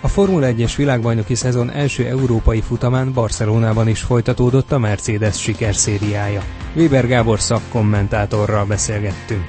A Formula 1-es világbajnoki szezon első európai futamán Barcelonában is folytatódott a Mercedes sikerszériája. Weber Gábor szakkommentátorral beszélgettünk.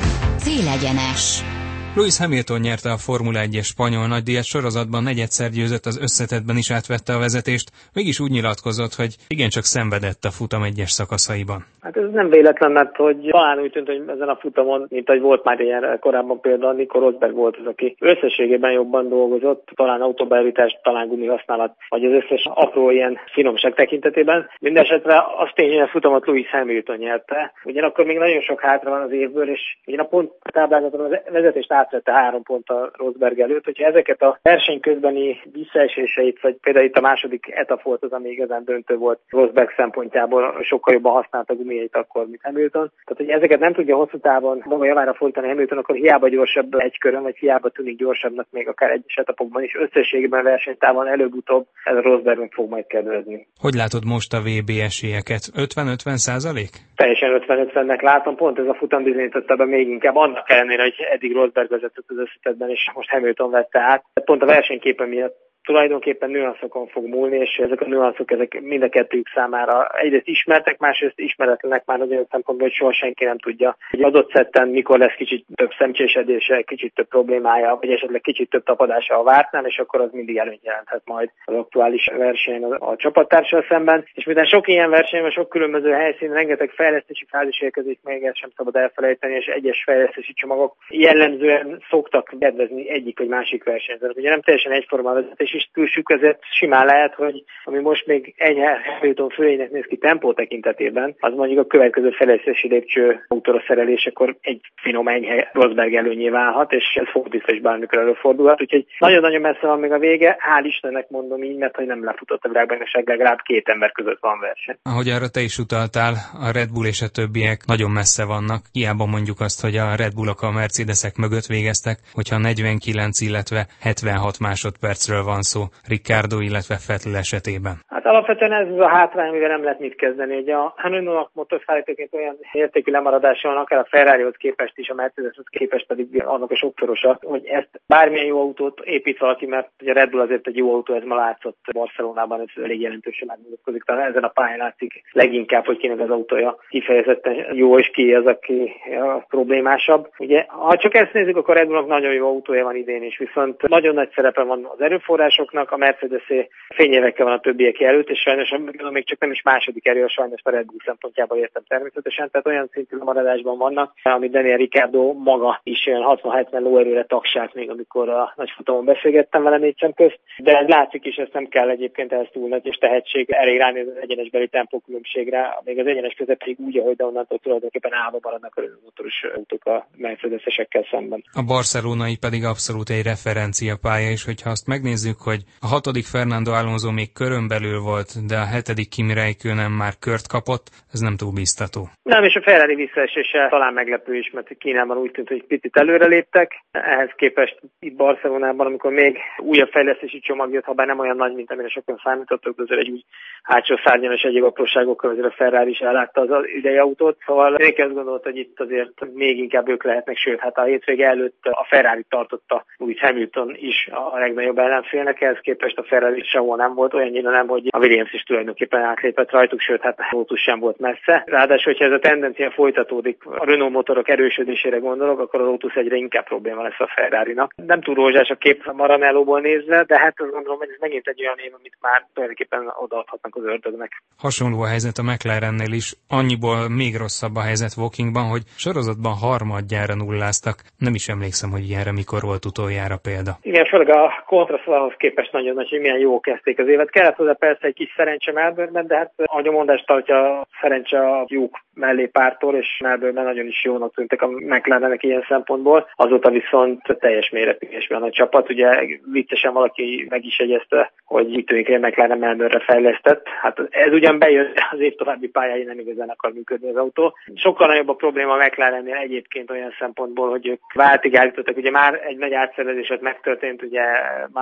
Célegyenes. Lewis Hamilton nyerte a Formula 1-es spanyol nagydíjat, sorozatban negyedszer győzött, az összetettben is átvette a vezetést, mégis úgy nyilatkozott, hogy igencsak szenvedett a futam egyes szakaszaiban. Hát ez nem véletlen, mert hogy talán úgy tűnt, hogy ezen a futamon, mint ahogy volt már ilyen korábban például, Nico Rosberg volt az, aki összességében jobban dolgozott, talán autóbeállítás, talán gumihasználat, vagy az összes apró ilyen finomság tekintetében. Mindenesetre az tény, hogy a futamot Lewis Hamilton nyerte. Ugyanakkor még nagyon sok hátra van az évből, és ugye a ponttáblázaton a vezetést átvette 3 ponttal Rosberg előtt, hogyha ezeket a verseny közbeni visszaeséseit, vagy például itt a második etap volt az, ami igazán döntő volt Rosberg szempontjából, sokkal jobban használta gumijait akkor, mint Hamilton. Tehát, hogy ezeket nem tudja hosszú távon maga javára fordítani Hamilton, akkor hiába gyorsabb egy körön, vagy hiába tűnik gyorsabbnak még akár egyes etapokban is, összességében versenytávon előbb-utóbb ez a Rosbergnek fog majd kedvezni. Hogy látod most a VB esélyeket? 50-50%? Teljesen 50-50-nek látom, pont ez a futam bizonyította be még inkább, annak ellenére, hogy eddig Rosberg vezetett az összetettben, és most Hamilton vette át. Pont a versenyképen miatt tulajdonképpen nüanszokon fog múlni, és ezek a nüanszok ezek mind a kettőjük számára egyrészt ismertek, másrészt ismeretlenek már nagyon szempontból, hogy soha senki nem tudja, hogy adott szetten mikor lesz kicsit több szemcsésedése, kicsit több problémája, vagy esetleg kicsit több tapadása a vártnál, és akkor az mindig előnyt jelenthet majd az aktuális versenyen a csapattársal szemben. És miután sok ilyen versenyben, sok különböző helyszínen, rengeteg fejlesztési fázis érkezik, még ezt sem szabad elfelejteni, és egyes fejlesztési csomagok jellemzően szoktak kedvezni egyik vagy másik versenyzőnek. Ugye nem teljesen egyforma a vezetés is túlsük, ezért simán lehet, hogy ami most még enyhe Hamilton főjének néz ki tempó tekintetében, az mondjuk a következő fejlesztési lépcső autóra szerelésekor egy finom enyhe Rosberg előnyé válhat, és ez fordítva is bármikor előfordulhat. Úgyhogy nagyon-nagyon messze van még a vége, hál' Istennek mondom így, mert hogy nem lefutott a világbajnokság, legalább 2 ember között van verseny. Ahogy arra te is utaltál, a Red Bull és a többiek nagyon messze vannak. Hiába mondjuk azt, hogy a Red Bullok a Mercedesek mögött végeztek, hogyha 49, illetve 76 másodpercről van szó Ricciardo, illetve Vettel esetében. Hát alapvetően ez a hátrány, amivel nem lehet mit kezdeni. Ugye a Renault motorszállítóként olyan értékű lemaradása van, akár a Ferrarihoz képest is, a Mercedeshez képest pedig annak a sokszorosa, hogy ezt bármilyen jó autót épít valaki, mert ugye a Red Bull azért egy jó autó, ez ma látszott Barcelonában, ez elég jelentősen megmutatkozik. Tehát ezen a pályán látszik leginkább, hogy kinek az autója kifejezetten jó, és ki az, aki a problémásabb. Ugye, ha csak ezt nézzük, akkor a Red Bullnak nagyon jó autója van idén is, viszont nagyon nagy szerepe van az erőforrásoknak, a Mercedes fényévekkel van a többiek előtt, és sajnos még csak nem is második erő, sajnos a Red Bull szempontjából értem természetesen, tehát olyan szintű maradásban vannak, amit Daniel Ricciardo maga is olyan 60-70 lóerőre tagsált még, amikor a nagy futamon beszélgettem vele 4 szem közt, de ez látszik is, ezt nem kell egyébként ehhez túl nagy és tehetség, elég ránézni az egyenesbeli tempókülönbségre, még az egyenes közepig úgy, ahogy de onnantól tulajdonképpen állva maradnak a motoros autók a Mercedesesekkel szemben. A barcelonai pedig abszolút egy referenciapálya, és hogyha azt megnézzük, hogy a 6. Fernando Alonso még körön belül volt, de a 7. Kimi Räikkönen már kört kapott, ez nem túl biztató. Nem, és a Ferrari visszaesése talán meglepő is, mert Kínában úgy tűnt, hogy picit előre léptek. Ehhez képest itt Barcelonában, amikor még újabb fejlesztési csomag jött, ha bár nem olyan nagy, mint amire sokan számítottak, de azért egy úgy hátsó szárnyon és egyéb apróságokkal azért a Ferrari is ellátta az idei autót. Szóval én azt gondoltam, hogy itt azért még inkább ők lehetnek, sőt, hát a hétvége előtt a Ferrari tartotta úgy Hamilton is a legnagyobb ellenfélnek, ehhez képest a Ferrari sehol nem volt, olyannyira nem, hogy a Williams is tulajdonképpen átlépett rajtuk, sőt, hát a Lotus sem volt messze. Ráadásul, hogyha ez a tendencia folytatódik, a Renault motorok erősödésére gondolok, akkor a Lotus egyre inkább probléma lesz a Ferrarinak. Nem túl rózsás a kép a Maranellóból nézve, de hát azt gondolom, hogy ez megint egy olyan év, amit már tulajdonképpen odaadhatnak az ördögnek. Hasonló a helyzet a McLarennél is, annyiból még rosszabb a helyzet Wokingban, hogy sorozatban harmadjára nulláztak. Nem is emlékszem, hogy ilyenre mikor volt utoljára példa. Igen, főleg a kontraszalhoz képest nagyon nagy, hogy milyen jó kezdték az évet. Kellett hozzá persze egy kis szerencse Melbourne-ben, de hát a mondást tartja a szerencse a lyuk mellé pártól, és Melbourne-ben nagyon is jónak tűntek a McLarennek ilyen szempontból. Azóta viszont teljes méretűésben a csapat. Ugye viccesen valaki meg is jegyezte, hogy úgy tűnik, hogy a McLaren Melbourne-re fejlesztett. Hát ez ugyan bejött, az év további pályái nem igazán akar működni az autó. Sokkal nagyobb a probléma a McLarennél egyébként olyan szempontból, hogy ők váltig állítottak. Ugye már egy nagy átszervezés megtörtént, ugye Martin Whitmar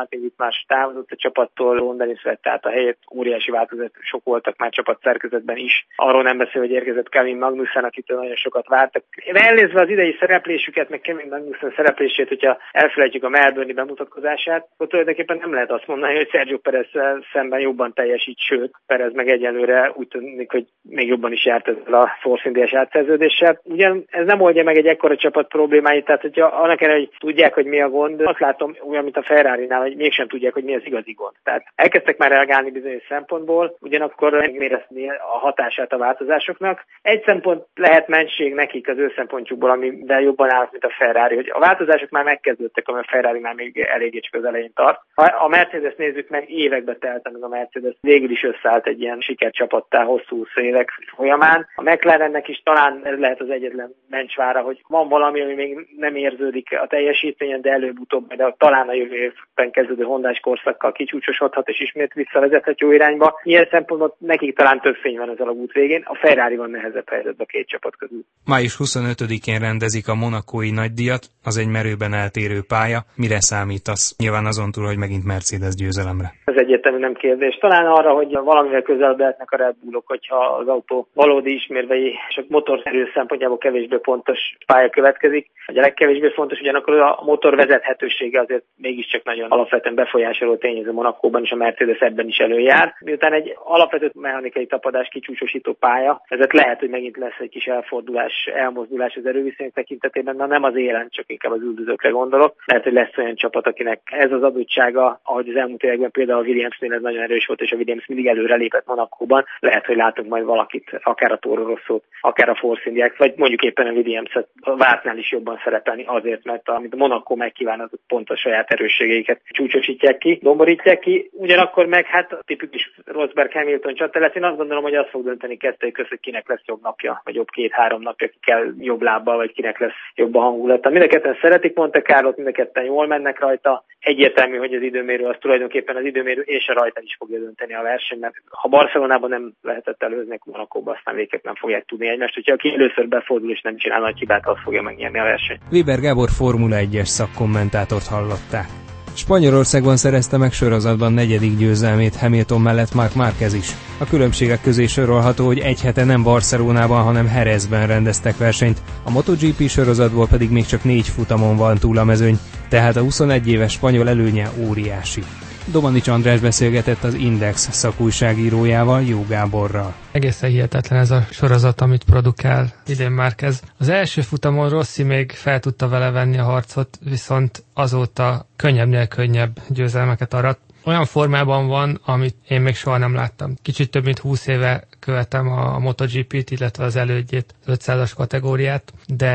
más távozott a csapattól, Ron Dennis vett át a helyét, óriási változások voltak már csapat szerkezetben is. Arról nem beszél, hogy érkezett Kevin Magnussen, akitől nagyon sokat vártak. Elnézve az idei szereplésüket, meg Kevin Magnussen szereplését, hogyha elfelejtjük a Melbourne-i bemutatkozását, akkor tulajdonképpen nem lehet azt mondani, hogy Sergio Perez-szel szemben jobban teljesít, sőt, Perez meg egyelőre úgy tűnik, hogy még jobban is járt ezzel a Force India-s átszerződéssel. Ugyan ez nem oldja meg egy ekkora csapat problémáit, tehát hogyha annak ellenére, hogy tudják, hogy mi a gond, azt látom olyan, mint a Ferrari-nál, hogy mégsem tudják, hogy mi az igazi gond. Tehát elkezdtek már reagálni bizonyos szempontból, ugyanakkor megmérezni a hatását a változásoknak. Egy szempont lehet mentség nekik az ő szempontjukból, amivel jobban áll, mint a Ferrari, hogy a változások már megkezdődtek, ami a Ferrari-nál még eléggé csak az elején tart. Ha a Mercedes nézzük meg, évekbe telt meg a Mercedes, végül is összeállt egy ilyen sikercsapattá hosszú évek folyamán. A McLarennek is talán ez lehet az egyetlen mencsvára, hogy van valami, ami még nem érződik a teljesítményen, de előbb-utóbb, de talán a jövő évben kezdődő hondás korszakkal kicsúcsosodhat és ismét visszavezethet jó irányba. Ilyen szempontból nekik talán több fény van az alagút végén, a Ferrari van nehezebb helyzetben a két csapat közül. Május 25-én rendezik a monakói nagydíjat, az egy merőben eltérő pálya. Mire számítasz? Nyilván azon túl, hogy megint Mercedes győzelemre. Ez egyértelmű nem kérdés. Talán arra, hogy valamivel közelebb lehetnek a Red Bullok, hogyha az autó valódi ismérvei és a motorerő szempontjából kevésbé pontos pálya következik. A legkevésbé fontos, ugyanakkor a motor vezethetősége azért mégiscsak nagyon alapvetően befolyásoló tényező Monakóban, és a Mercedes ebben is előjár. Miután egy alapvető mechanikai tapadás kicsúcsosító pálya, ezért lehet, hogy megint lesz egy kis elmozdulás az erőviszonyok tekintetében, de nem az élen, csak inkább az üldözőkre gondolok. Lehet, hogy lesz olyan csapat, akinek ez az adottsága, ahogy az elmúlt években például a Williamsnél ez nagyon erős volt, és a Williams mindig előre lépett Monakóban. Lehet, hogy látunk majd valakit, akár a Toro Rosszót, akár a Force Indiát, vagy mondjuk éppen a Williams-et a vártnál is jobban szerepelni azért, mert amit a Monakó megkíván, az pont a saját erősségeiket csúcsosítják ki, domborítják ki. Ugyanakkor meg hát a tipikus Rosberg-Hamilton csata lesz. Én azt gondolom, hogy az fog dönteni kettőjük között, hogy kinek lesz jobb napja, vagy jobb 2-3 napja, ki kell jobb lábbal, vagy kinek lesz jobb a hangulata. Mind a ketten szeretik Monte Carlót, mind a ketten jól mennek rajta. Egyértelmű, hogy az időmérő az tulajdonképpen az időmérő és a rajta is fogja dönteni a verseny, mert ha Barcelonában nem lehetett előzni, Monakóban aztán végképp nem fogják tudni egymást. Hogyha aki először befordul és nem csinál nagy hibát, az fogja megnyerni a versenyt. Weber Gábor Formula 1-es szakkommentátort hallották. Spanyolországban szerezte meg sorozatban 4. győzelmét Hamilton mellett Marc Márquez is. A különbségek közé sorolható, hogy egy hete nem Barcelonában, hanem Jerezben rendeztek versenyt, a MotoGP sorozatból pedig még csak 4 futamon van túl a mezőny, tehát a 21 éves spanyol előnye óriási. Domanics András beszélgetett az Index szakújságírójával, Jó Gáborral. Egészen hihetetlen ez a sorozat, amit produkál idén Márquez. Az első futamon Rossi még fel tudta vele venni a harcot, viszont azóta könnyebb győzelmeket arat. Olyan formában van, amit én még soha nem láttam. Kicsit több mint 20 éve követem a MotoGP-t, illetve az elődjét, az 500-as kategóriát, de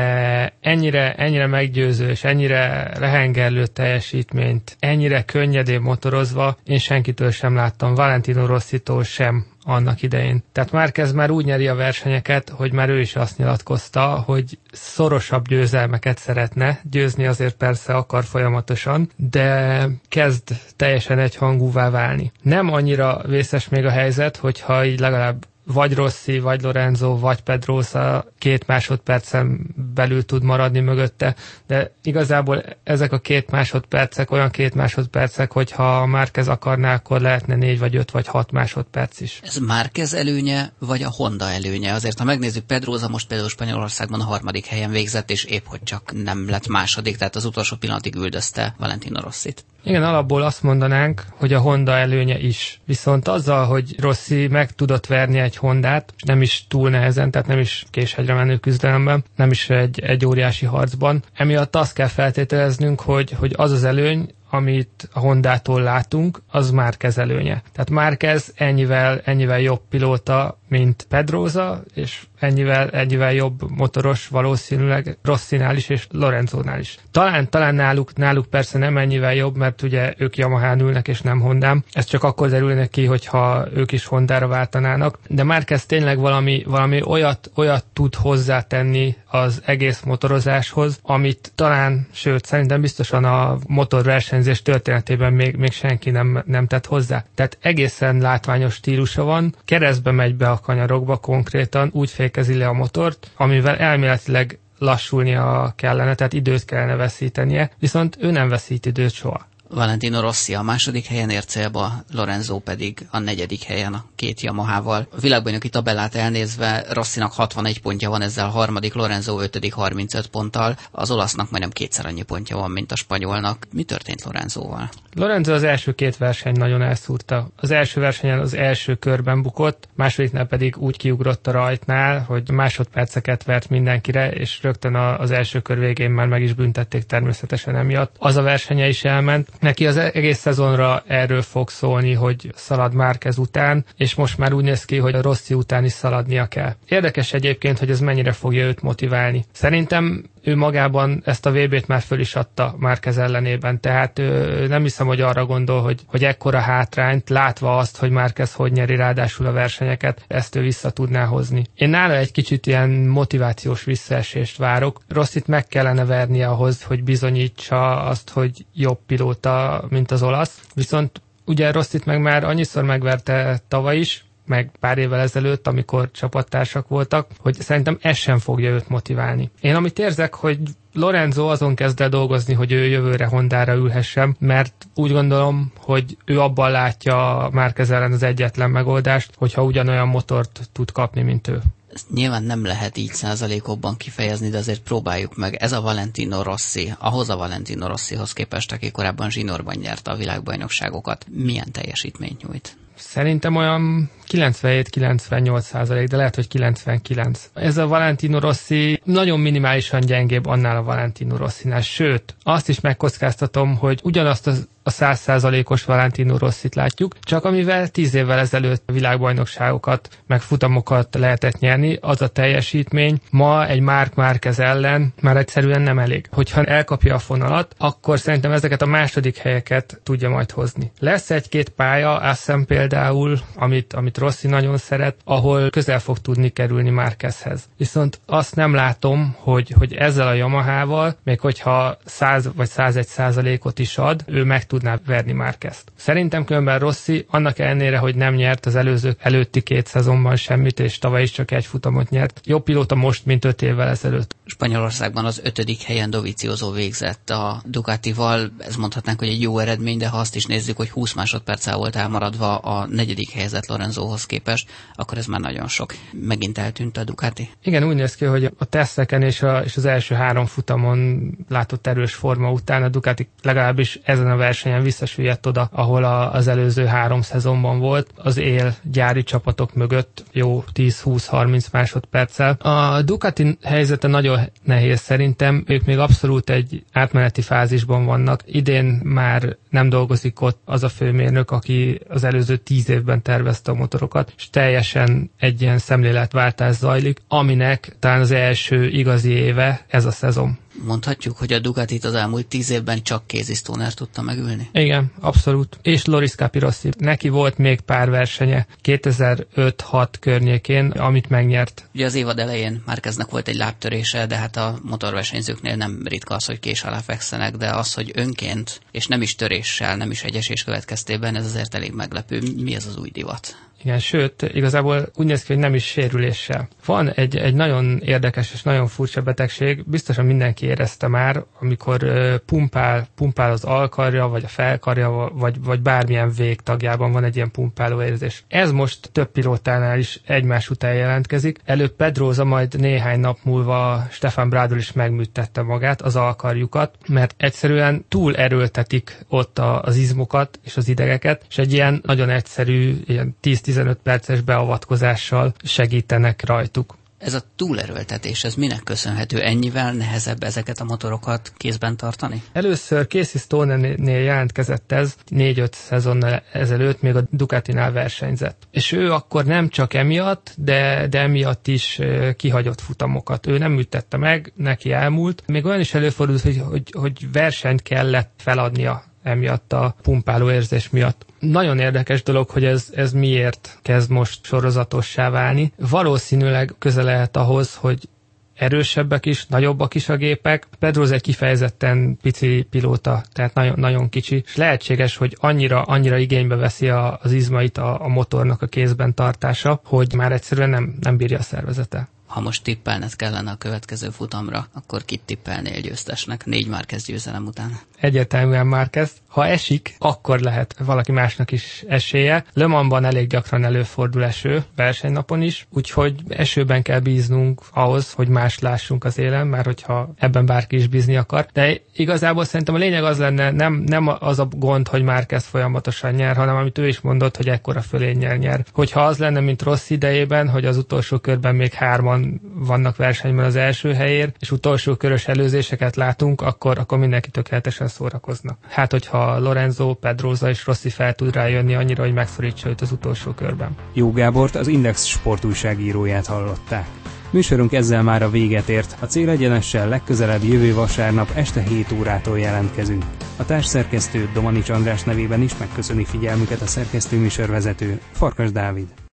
ennyire meggyőző és ennyire lehengerlő teljesítményt, ennyire könnyedén motorozva én senkitől sem láttam, Valentino Rossitól sem annak idején. Tehát Márquez már úgy nyeri a versenyeket, hogy már ő is azt nyilatkozta, hogy szorosabb győzelmeket szeretne, győzni azért persze akar folyamatosan, de kezd teljesen egyhangúvá válni. Nem annyira vészes még a helyzet, hogyha így legalább vagy Rossi, vagy Lorenzo, vagy Pedrosa 2 másodpercen belül tud maradni mögötte, de igazából ezek a 2 másodpercek olyan 2 másodpercek, hogyha Márquez akarná, akkor lehetne 4 vagy 5 vagy 6 másodperc is. Ez Márquez előnye, vagy a Honda előnye? Azért, ha megnézzük, Pedrosa most például Spanyolországban a 3. helyen végzett, és épp hogy csak nem lett második, tehát az utolsó pillanatig üldözte Valentino Rossit. Igen, alapból azt mondanánk, hogy a Honda előnye is. Viszont azzal, hogy Rossi meg tudott verni egy Hondát, nem is túl nehezen, tehát nem is késhegyre menő küzdelemben, nem is egy óriási harcban. Emiatt azt kell feltételeznünk, hogy az az előny, amit a Hondától látunk, az Márquez előnye. Tehát Márquez ennyivel jobb pilóta, mint Pedrosa, és ennyivel jobb motoros valószínűleg Rossinál is, és Lorenzónál is. Talán náluk persze nem ennyivel jobb, mert ugye ők Yamahán ülnek, és nem Hondán. Ez csak akkor derülne ki, hogyha ők is Hondára váltanának. De Márquez tényleg valami olyat tud hozzátenni az egész motorozáshoz, amit talán, sőt, szerintem biztosan a motorversenyzés történetében még senki nem tett hozzá. Tehát egészen látványos stílusa van, keresztbe megy be a kanyarokba konkrétan, úgy fékezi le a motort, amivel elméletileg lassulnia kellene, tehát időt kellene veszítenie, viszont ő nem veszít időt soha. Valentino Rossi a második helyen ért célba, Lorenzo pedig a negyedik helyen a két Yamahával. A világbajnoki tabellát elnézve Rossinak 61 pontja van, ezzel harmadik, Lorenzo 5. 35 ponttal, az olasznak majdnem kétszer annyi pontja van, mint a spanyolnak. Mi történt Lorenzóval? Lorenzo az első két verseny nagyon elszúrta. Az első versenyen az első körben bukott, másodiknál pedig úgy kiugrott a rajtnál, hogy másodperceket vert mindenkire, és rögtön az első kör végén már meg is büntették természetesen emiatt. Az a versenye is elment. Neki az egész szezonra erről fog szólni, hogy szalad Márquez után, és most már úgy néz ki, hogy a Rossi után is szaladnia kell. Érdekes egyébként, hogy ez mennyire fogja őt motiválni. Szerintem ő magában ezt a VB-t már föl is adta Márquez ellenében, tehát nem hiszem, hogy arra gondol, hogy ekkora hátrányt, látva azt, hogy Márquez hogy nyeri ráadásul a versenyeket, ezt ő vissza tudná hozni. Én nála egy kicsit ilyen motivációs visszaesést várok. Rossit meg kellene vernie ahhoz, hogy bizonyítsa azt, hogy jobb pilóta, mint az olasz. Viszont ugye Rossit meg már annyiszor megverte tavaly is, meg pár évvel ezelőtt, amikor csapattársak voltak, hogy szerintem ez sem fogja őt motiválni. Én amit érzek, hogy Lorenzo azon kezd el dolgozni, hogy ő jövőre Hondára ülhessen, mert úgy gondolom, hogy ő abban látja Márquez ellen az egyetlen megoldást, hogyha ugyanolyan motort tud kapni, mint ő. Ezt nyilván nem lehet így százalékokban kifejezni, de azért próbáljuk meg. Ez a Valentino Rossi, ahhoz a Valentino Rossihoz képest, aki korábban zsinórban nyerte a világbajnokságokat, milyen teljesítményt nyújt? Szerintem olyan 97-98%, de lehet, hogy 99. Ez a Valentino Rossi nagyon minimálisan gyengébb annál a Valentino Rossinál, sőt, azt is megkockáztatom, hogy ugyanazt a 100%-os Valentino Rossit látjuk, csak amivel 10 évvel ezelőtt világbajnokságokat, meg futamokat lehetett nyerni, az a teljesítmény ma egy Marc Márquez ellen már egyszerűen nem elég. Hogyha elkapja a fonalat, akkor szerintem ezeket a második helyeket tudja majd hozni. Lesz egy-két pálya, Assen például, amit Rossi nagyon szeret, ahol közel fog tudni kerülni Márquezhez. Viszont azt nem látom, hogy ezzel a Yamahával, még hogyha 100 vagy 101%-ot is ad, ő meg tudná verni Márquezt. Szerintem különben Rossi, annak ellenére, hogy nem nyert az előtti 2 szezonban semmit, és tavaly is csak egy futamot nyert. Jobb pilóta most, mint 5 évvel ezelőtt. Spanyolországban az 5. helyen Dovizioso végzett a Ducatival. Ez mondhatnánk, hogy egy jó eredmény, de ha azt is nézzük, hogy 20 másodperccel volt elmaradva a 4. helyezett Lorenzohoz képest, akkor ez már nagyon sok. Megint eltűnt a Ducati? Igen, úgy néz ki, hogy a teszteken és az első 3 futamon látott erős forma után a Ducati legalábbis ezen a versenyen visszasüllyedt oda, ahol az előző 3 szezonban volt, az él gyári csapatok mögött jó 10-20-30 másodperccel. A Ducati helyzete nagyon nehéz szerintem, ők még abszolút egy átmeneti fázisban vannak. Idén már nem dolgozik ott az a főmérnök, aki az előző 10 évben tervezte a motorokat, és teljesen egy ilyen szemléletváltás zajlik, aminek talán az első igazi éve ez a szezon. Mondhatjuk, hogy a Ducatit az elmúlt 10 évben csak Casey Stoner tudta megülni? Igen, abszolút. És Loris Capirossi. Neki volt még pár versenye 2005-6 környékén, amit megnyert. Ugye az évad elején Márqueznek volt egy lábtörése, de hát a motorversenyzőknél nem ritka az, hogy kés alá fekszenek, de az, hogy önként, és nem is töréssel, nem is egyesés következtében, ez azért elég meglepő. Mi ez az új divat? Igen, sőt, igazából úgy néz ki, hogy nem is sérüléssel. Van egy nagyon érdekes és nagyon furcsa betegség, biztosan mindenki érezte már, amikor pumpál az alkarja, vagy a felkarja, vagy bármilyen végtagjában van egy ilyen pumpáló érzés. Ez most több pilótánál is egymás után jelentkezik. Előbb Pedrosa, majd néhány nap múlva Stefan Bradl is megműtette magát, az alkarjukat, mert egyszerűen túl erőltetik ott az izmokat és az idegeket, és egy ilyen nagyon egyszerű, ilyen 10-15 perces beavatkozással segítenek rajtuk. Ez a túlerőltetés, ez minek köszönhető? Ennyivel nehezebb ezeket a motorokat kézben tartani? Először Casey Stonernél jelentkezett ez 4-5 szezonnal ezelőtt, még a Ducatinál versenyzett. És ő akkor nem csak emiatt, de emiatt is kihagyott futamokat. Ő nem műtette meg, neki elmúlt. Még olyan is előfordult, hogy versenyt kellett feladnia emiatt a pumpáló érzés miatt. Nagyon érdekes dolog, hogy ez miért kezd most sorozatossá válni. Valószínűleg köze lehet ahhoz, hogy erősebbek is, nagyobbak is a gépek. Pedrosa egy kifejezetten pici pilóta, tehát nagyon, nagyon kicsi, és lehetséges, hogy annyira igénybe veszi az izmait a motornak a kézben tartása, hogy már egyszerűen nem bírja a szervezete. Ha most tippelned kellene a következő futamra, akkor kit tippelnél győztesnek 4 Márquez győzelem után? egyértelműen Márquez. Ha esik, akkor lehet valaki másnak is esélye. Le Mansban elég gyakran előfordul eső, versenynapon is, úgyhogy esőben kell bíznunk ahhoz, hogy mást lássunk az élen, mert hogyha ebben bárki is bízni akar. De igazából szerintem a lényeg az lenne, nem az a gond, hogy Márquez folyamatosan nyer, hanem amit ő is mondott, hogy ekkora fölénnyel nyer. Hogyha az lenne, mint Rossi idejében, hogy az utolsó körben még 3-an vannak versenyben az első helyért, és utolsó körös előzéseket látunk, akkor mindenki tökéletesen szórakozna. Hát, hogyha Lorenzo, Pedrosa és Rossi fel tud rájönni annyira, hogy megszorítsa őt az utolsó körben. Jó Gábort, az Index sportújságíróját hallották. Műsorunk ezzel már a véget ért. A Célegyenessel legközelebb jövő vasárnap este 7 órától jelentkezünk. A társszerkesztő Domanics András nevében is megköszöni figyelmüket a szerkesztőműsorvezető Farkas Dávid.